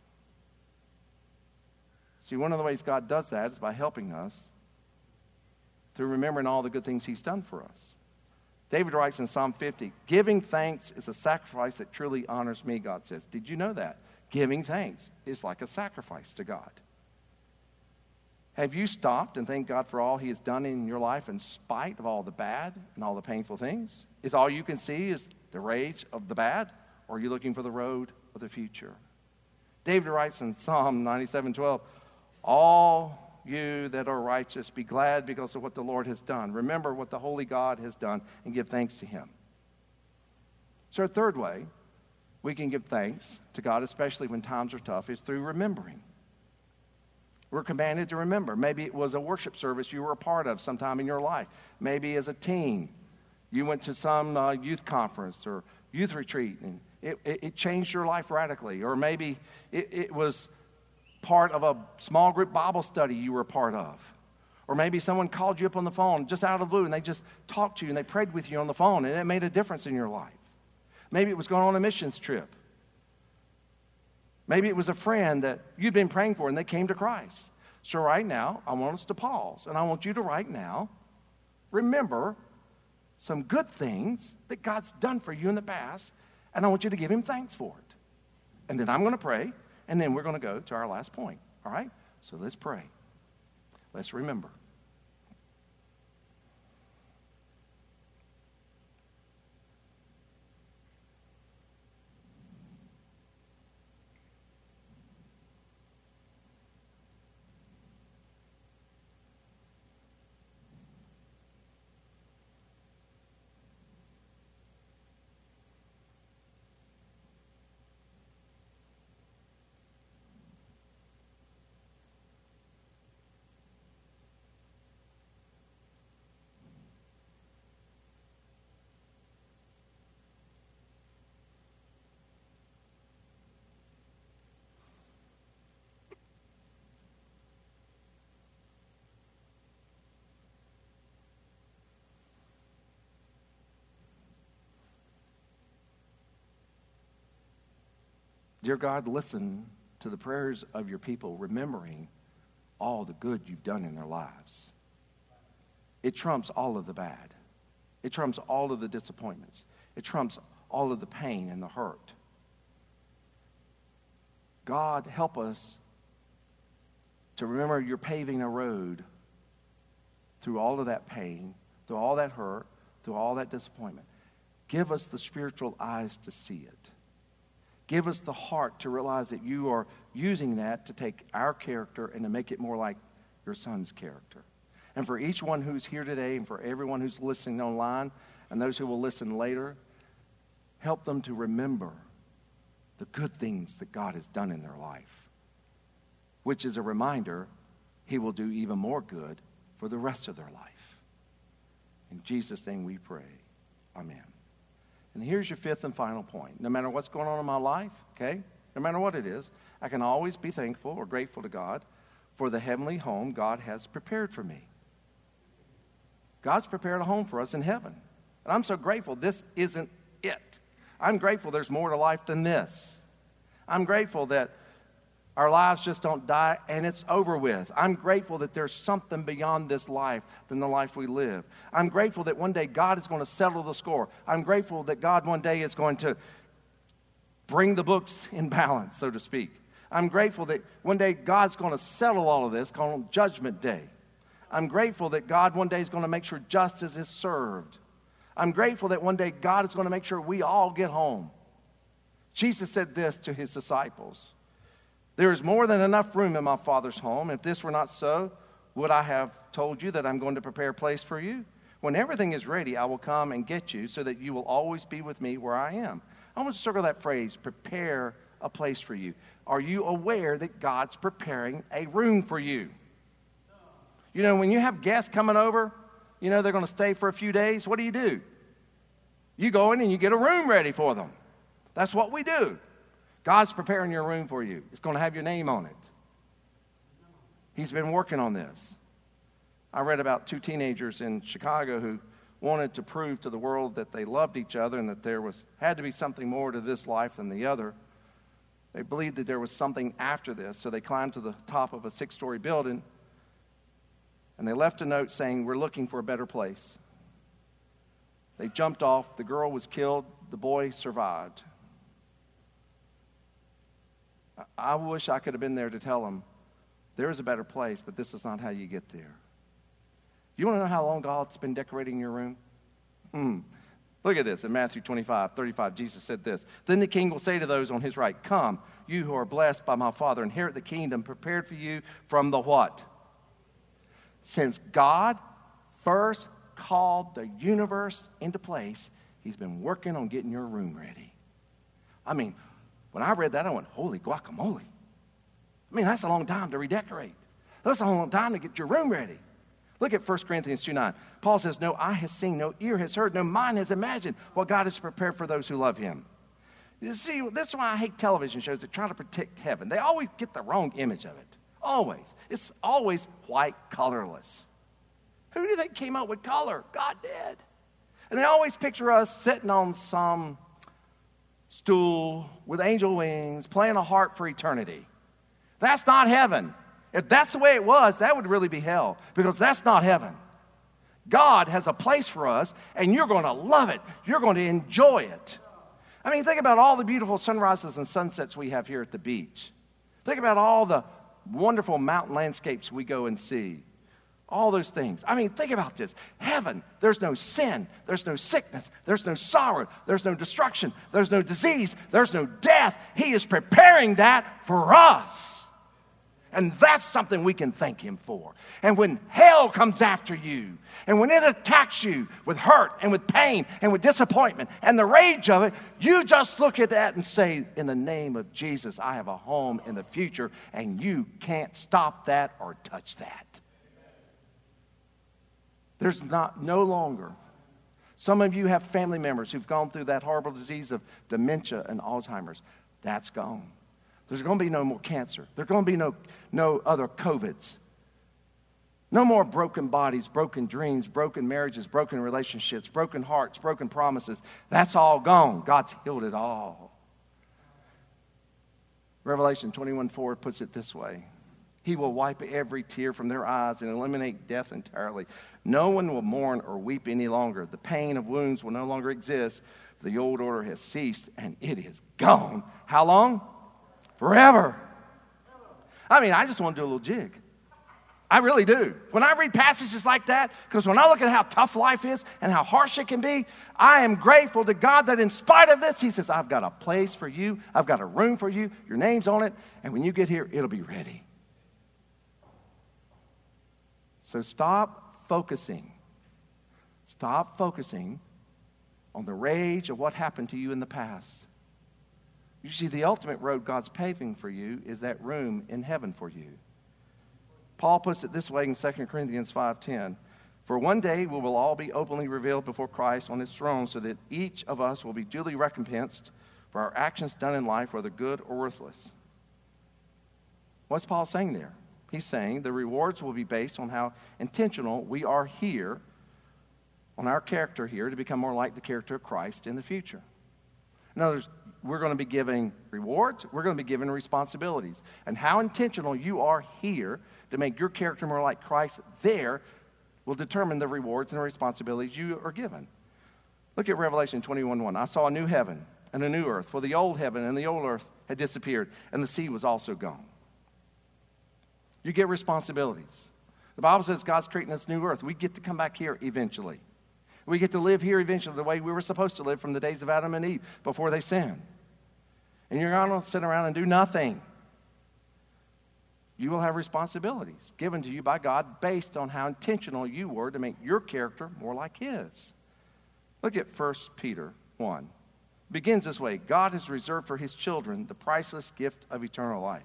See, one of the ways God does that is by helping us through remembering all the good things he's done for us. David writes in Psalm 50, giving thanks is a sacrifice that truly honors me, God says. Did you know that? Giving thanks is like a sacrifice to God. Have you stopped and thanked God for all he has done in your life in spite of all the bad and all the painful things? Is all you can see is the rage of the bad? Or are you looking for the road of the future? David writes in Psalm 97:12, all you that are righteous, be glad because of what the Lord has done. Remember what the holy God has done and give thanks to him. So a third way we can give thanks to God, especially when times are tough, is through remembering. We're commanded to remember. Maybe it was a worship service you were a part of sometime in your life. Maybe as a teen, you went to some youth conference or youth retreat, and it changed your life radically. Or maybe it was part of a small group Bible study you were a part of. Or maybe someone called you up on the phone just out of the blue, and they just talked to you, and they prayed with you on the phone, and it made a difference in your life. Maybe it was going on a missions trip. Maybe it was a friend that you'd been praying for and they came to Christ. So right now, I want us to pause, and I want you to right now remember some good things that God's done for you in the past, and I want you to give him thanks for it. And then I'm going to pray, and then we're going to go to our last point. All right? So let's pray. Let's remember. Dear God, listen to the prayers of your people, remembering all the good you've done in their lives. It trumps all of the bad. It trumps all of the disappointments. It trumps all of the pain and the hurt. God, help us to remember you're paving a road through all of that pain, through all that hurt, through all that disappointment. Give us the spiritual eyes to see it. Give us the heart to realize that you are using that to take our character and to make it more like your Son's character. And for each one who's here today and for everyone who's listening online and those who will listen later, help them to remember the good things that God has done in their life, which is a reminder he will do even more good for the rest of their life. In Jesus' name we pray. Amen. And here's your fifth and final point. No matter what's going on in my life, okay, no matter what it is, I can always be thankful or grateful to God for the heavenly home God has prepared for me. God's prepared a home for us in heaven. And I'm so grateful this isn't it. I'm grateful there's more to life than this. I'm grateful that our lives just don't die and it's over with. I'm grateful that there's something beyond this life than the life we live. I'm grateful that one day God is going to settle the score. I'm grateful that God one day is going to bring the books in balance, so to speak. I'm grateful that one day God's going to settle all of this on Judgment Day. I'm grateful that God one day is going to make sure justice is served. I'm grateful that one day God is going to make sure we all get home. Jesus said this to his disciples: "There is more than enough room in my Father's home. If this were not so, would I have told you that I'm going to prepare a place for you? When everything is ready, I will come and get you so that you will always be with me where I am." I want to circle that phrase, prepare a place for you. Are you aware that God's preparing a room for you? You know, when you have guests coming over, you know they're going to stay for a few days, what do? You go in and you get a room ready for them. That's what we do. God's preparing your room for you. It's going to have your name on it. He's been working on this. I read about two teenagers in Chicago who wanted to prove to the world that they loved each other and that there had to be something more to this life than the other. They believed that there was something after this, so they climbed to the top of a 6-story building and they left a note saying, "We're looking for a better place." They jumped off. The girl was killed. The boy survived. I wish I could have been there to tell them, there is a better place, but this is not how you get there. You want to know how long God's been decorating your room? Look at this. In Matthew 25:35, Jesus said this: "Then the king will say to those on his right, 'Come, you who are blessed by my Father, inherit the kingdom prepared for you from the' what? Since God first called the universe into place, he's been working on getting your room ready." I mean, when I read that, I went, holy guacamole. I mean, that's a long time to redecorate. That's a long time to get your room ready. Look at 1 Corinthians 2:9. Paul says, "No eye has seen, no ear has heard, no mind has imagined what God has prepared for those who love him." You see, that's why I hate television shows that try to predict heaven. They always get the wrong image of it. Always. It's always white, colorless. Who do you think came up with color? God did. And they always picture us sitting on some stool with angel wings, playing a harp for eternity. That's not heaven. If that's the way it was, that would really be hell, because that's not heaven. God has a place for us, and you're going to love it. You're going to enjoy it. I mean, think about all the beautiful sunrises and sunsets we have here at the beach. Think about all the wonderful mountain landscapes we go and see. All those things. I mean, think about this. Heaven, there's no sin, there's no sickness, there's no sorrow, there's no destruction, there's no disease, there's no death. He is preparing that for us. And that's something we can thank him for. And when hell comes after you, and when it attacks you with hurt and with pain and with disappointment and the rage of it, you just look at that and say, in the name of Jesus, I have a home in the future, and you can't stop that or touch that. There's no longer. Some of you have family members who've gone through that horrible disease of dementia and Alzheimer's. That's gone. There's going to be no more cancer. There's going to be no other COVIDs. No more broken bodies, broken dreams, broken marriages, broken relationships, broken hearts, broken promises. That's all gone. God's healed it all. Revelation 21:4 puts it this way. He will wipe every tear from their eyes and eliminate death entirely. No one will mourn or weep any longer. The pain of wounds will no longer exist. The old order has ceased, and it is gone. How long? Forever. I mean, I just want to do a little jig. I really do. When I read passages like that, because when I look at how tough life is and how harsh it can be, I am grateful to God that in spite of this, he says, I've got a place for you. I've got a room for you. Your name's on it. And when you get here, it'll be ready. So stop focusing. Stop focusing on the rage of what happened to you in the past. You see, the ultimate road God's paving for you is that room in heaven for you. Paul puts it this way in 2 Corinthians 5:10. For one day we will all be openly revealed before Christ on his throne, so that each of us will be duly recompensed for our actions done in life, whether good or worthless. What's Paul saying there? He's saying the rewards will be based on how intentional we are here, on our character here, to become more like the character of Christ in the future. In other words, we're going to be giving rewards, we're going to be given responsibilities. And how intentional you are here to make your character more like Christ there will determine the rewards and the responsibilities you are given. Look at Revelation 21:1. I saw a new heaven and a new earth, for the old heaven and the old earth had disappeared, and the sea was also gone. You get responsibilities. The Bible says God's creating this new earth. We get to come back here eventually. We get to live here eventually the way we were supposed to live from the days of Adam and Eve before they sinned. And you're not going to sit around and do nothing. You will have responsibilities given to you by God based on how intentional you were to make your character more like his. Look at 1 Peter 1. It begins this way. God has reserved for his children the priceless gift of eternal life.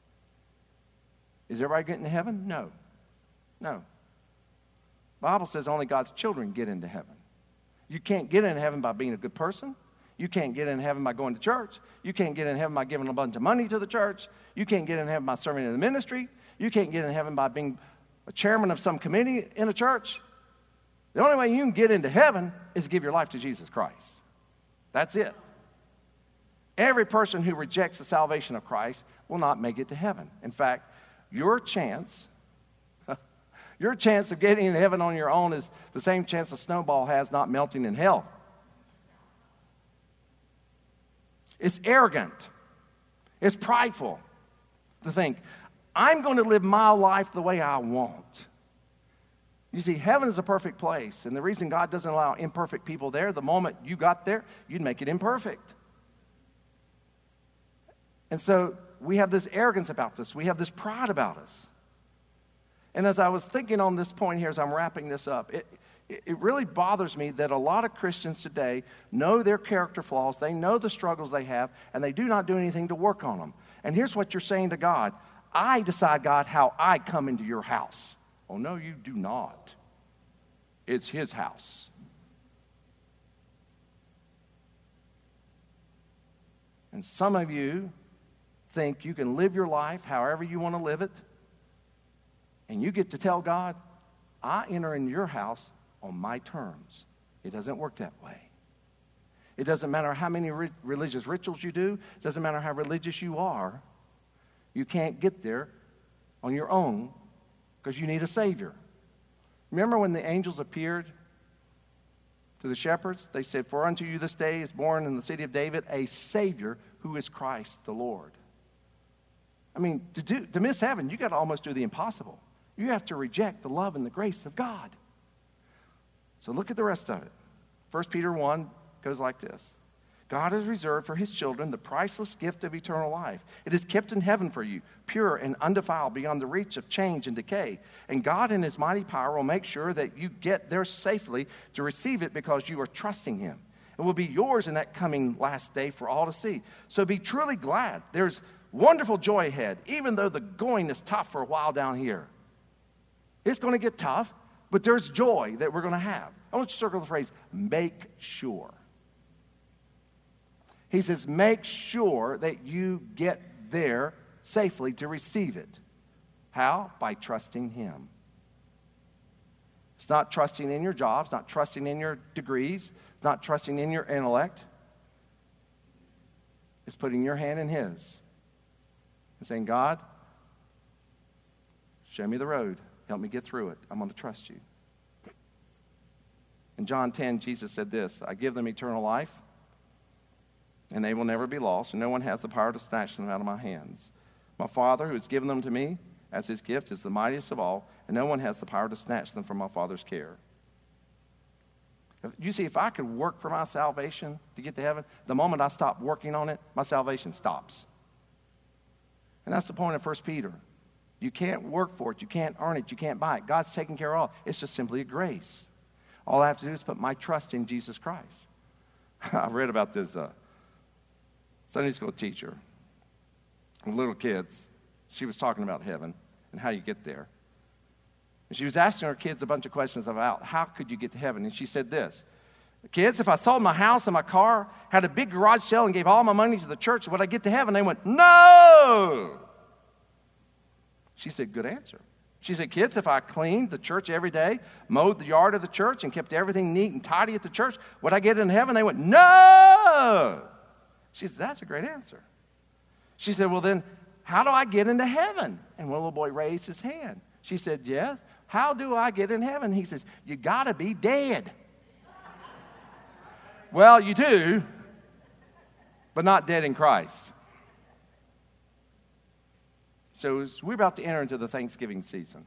Is everybody getting to heaven? No. No. The Bible says only God's children get into heaven. You can't get into heaven by being a good person. You can't get into heaven by going to church. You can't get into heaven by giving a bunch of money to the church. You can't get into heaven by serving in the ministry. You can't get into heaven by being a chairman of some committee in a church. The only way you can get into heaven is to give your life to Jesus Christ. That's it. Every person who rejects the salvation of Christ will not make it to heaven. In fact, your chance of getting into heaven on your own is the same chance a snowball has not melting in hell. It's arrogant. It's prideful to think, I'm going to live my life the way I want. You see, heaven is a perfect place, and the reason God doesn't allow imperfect people there, the moment you got there, you'd make it imperfect. And so we have this arrogance about this. We have this pride about us. And as I was thinking on this point here, as I'm wrapping this up, it really bothers me that a lot of Christians today know their character flaws, they know the struggles they have, and they do not do anything to work on them. And here's what you're saying to God. I decide, God, how I come into your house. Oh, no, you do not. It's his house. And some of you think you can live your life however you want to live it, and you get to tell God, I enter into your house on my terms. It doesn't work that way. It doesn't matter how many religious rituals you do. It doesn't matter how religious you are. You can't get there on your own because you need a Savior. Remember when the angels appeared to the shepherds? They said, for unto you this day is born in the city of David a Savior who is Christ the Lord. I mean, to miss heaven, you got to almost do the impossible. You have to reject the love and the grace of God. So look at the rest of it. 1 Peter 1 goes like this. God has reserved for his children the priceless gift of eternal life. It is kept in heaven for you, pure and undefiled, beyond the reach of change and decay. And God in his mighty power will make sure that you get there safely to receive it because you are trusting him. It will be yours in that coming last day for all to see. So be truly glad. There's wonderful joy ahead, even though the going is tough for a while down here. It's going to get tough, but there's joy that we're going to have. I want you to circle the phrase, make sure. He says, make sure that you get there safely to receive it. How? By trusting him. It's not trusting in your jobs, not trusting in your degrees, it's not trusting in your intellect. It's putting your hand in his and saying, God, show me the road. Help me get through it. I'm going to trust you. In John 10, Jesus said this, I give them eternal life, and they will never be lost, and no one has the power to snatch them out of my hands. My Father, who has given them to me as his gift, is the mightiest of all, and no one has the power to snatch them from my Father's care. You see, if I could work for my salvation to get to heaven, the moment I stop working on it, my salvation stops. And that's the point of 1 Peter. You can't work for it. You can't earn it. You can't buy it. God's taking care of all. It's just simply a grace. All I have to do is put my trust in Jesus Christ. I read about this Sunday school teacher with little kids. She was talking about heaven and how you get there. And she was asking her kids a bunch of questions about how could you get to heaven. And she said this, kids, if I sold my house and my car, had a big garage sale and gave all my money to the church, would I get to heaven? They went, no. She said, good answer. She said, kids, if I cleaned the church every day, mowed the yard of the church, and kept everything neat and tidy at the church, would I get into heaven? They went, no. She said, that's a great answer. She said, well, then, how do I get into heaven? And one little boy raised his hand. She said, yes. How do I get in heaven? He says, you got to be dead. Well, you do, but not dead in Christ. So as we're about to enter into the Thanksgiving season,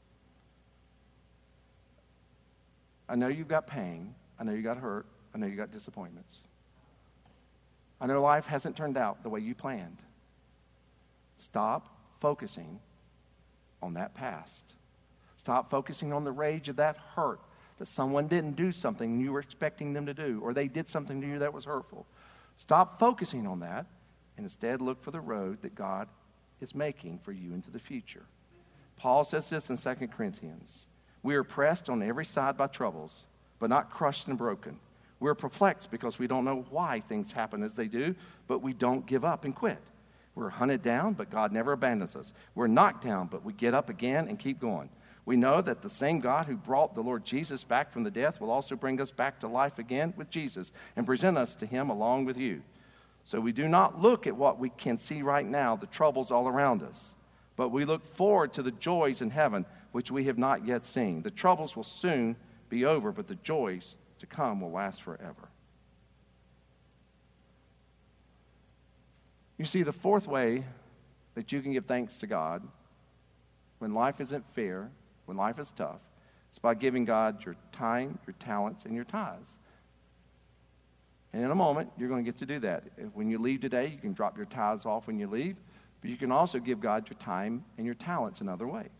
I know you've got pain. I know you got hurt. I know you got disappointments. I know life hasn't turned out the way you planned. Stop focusing on that past. Stop focusing on the rage of that hurt that someone didn't do something you were expecting them to do, or they did something to you that was hurtful. Stop focusing on that and instead look for the road that God is making for you into the future. Paul says this in 2 Corinthians. We are pressed on every side by troubles, but not crushed and broken. We're perplexed because we don't know why things happen as they do, but we don't give up and quit. We're hunted down, but God never abandons us. We're knocked down, but we get up again and keep going. We know that the same God who brought the Lord Jesus back from the death will also bring us back to life again with Jesus and present us to him along with you. So we do not look at what we can see right now, the troubles all around us, but we look forward to the joys in heaven, which we have not yet seen. The troubles will soon be over, but the joys to come will last forever. You see, the fourth way that you can give thanks to God when life isn't fair, when life is tough, is by giving God your time, your talents, and your tithes. And in a moment, you're going to get to do that. When you leave today, you can drop your tithes off when you leave, but you can also give God your time and your talents in other ways.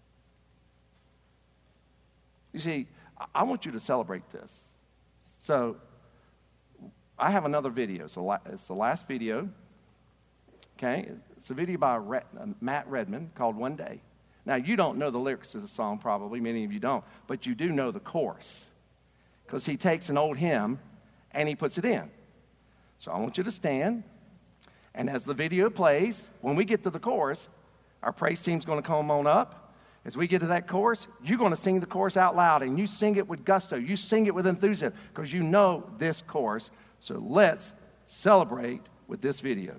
You see, I want you to celebrate this. So, I have another video. So it's the last video. Okay? It's a video by Matt Redman called One Day. Now, you don't know the lyrics to the song probably. Many of you don't. But you do know the chorus. Because he takes an old hymn and he puts it in. So I want you to stand. And as the video plays, when we get to the chorus, our praise team's going to come on up. As we get to that chorus, you're going to sing the chorus out loud. And you sing it with gusto. You sing it with enthusiasm. Because you know this chorus. So let's celebrate with this video.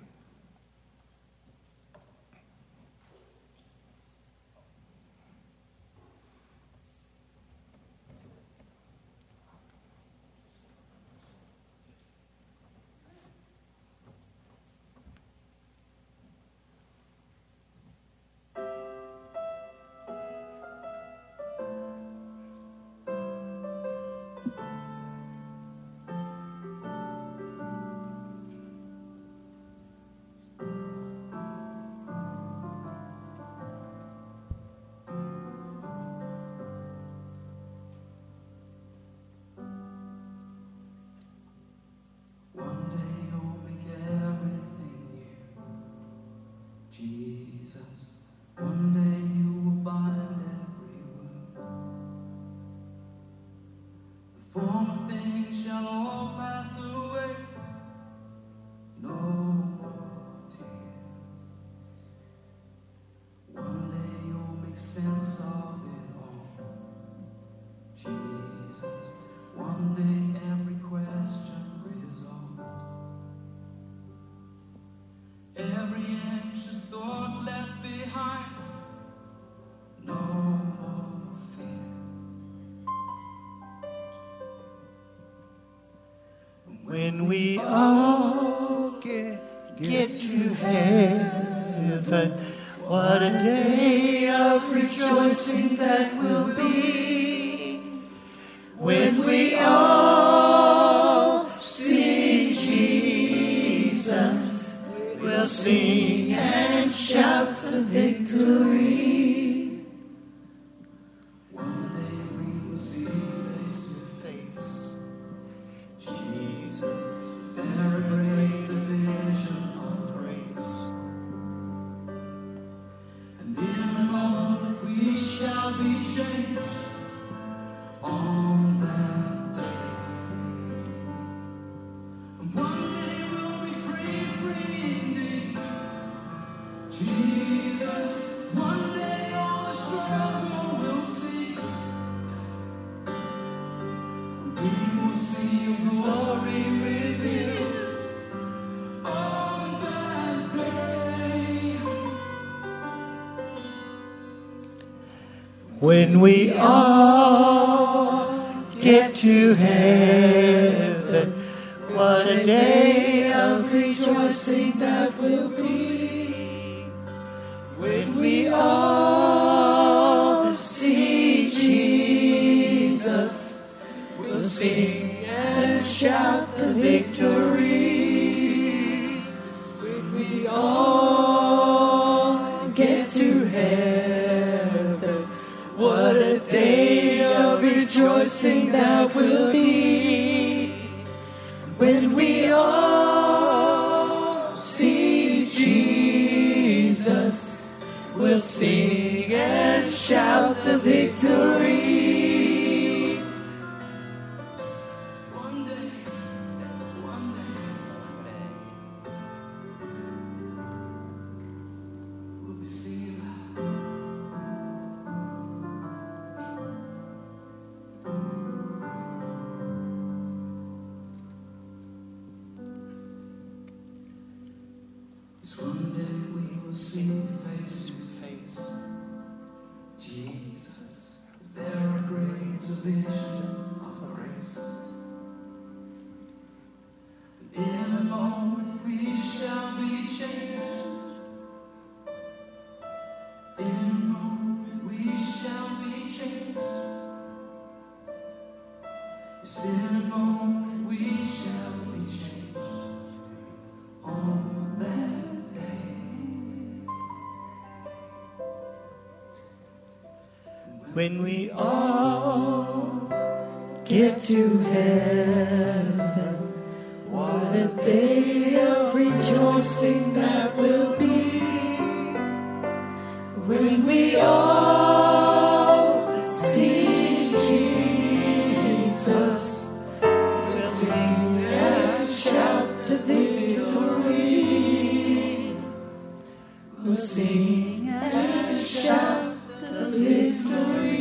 When we all get to heaven, what a day of rejoicing that will be. When we all see Jesus, we'll sing and shout the victory. One day we will see face to face Jesus, there a great division of grace. And in a moment we shall be changed on that day. And one day we'll be free, free indeed. Jesus, one day all the struggle will cease. We will see your glory revealed on that day. When we all get to heaven, what a day of rejoicing that will be. When we all see Jesus, we'll sing and shout the victory. When we all get to heaven, what a day of rejoicing that will be. When we all see Jesus, we'll sing and shout the victory. One day, we'll be singing loud. It's one day we will see face to face Jesus. There a great division of grace. And in a moment we shall be changed. In a moment we shall be changed. Yes, in a moment we shall be changed. On that day. When we all get to heaven, what a day of rejoicing that will be. When we all see Jesus, we'll sing and shout the victory. We'll sing and shout the victory.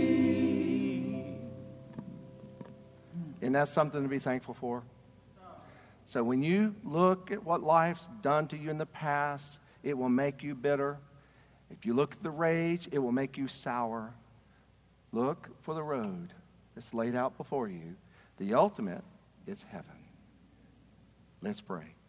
Isn't that something to be thankful for? So when you look at what life's done to you in the past, it will make you bitter. If you look at the rage, it will make you sour. Look for the road that's laid out before you. The ultimate is heaven. Let's pray.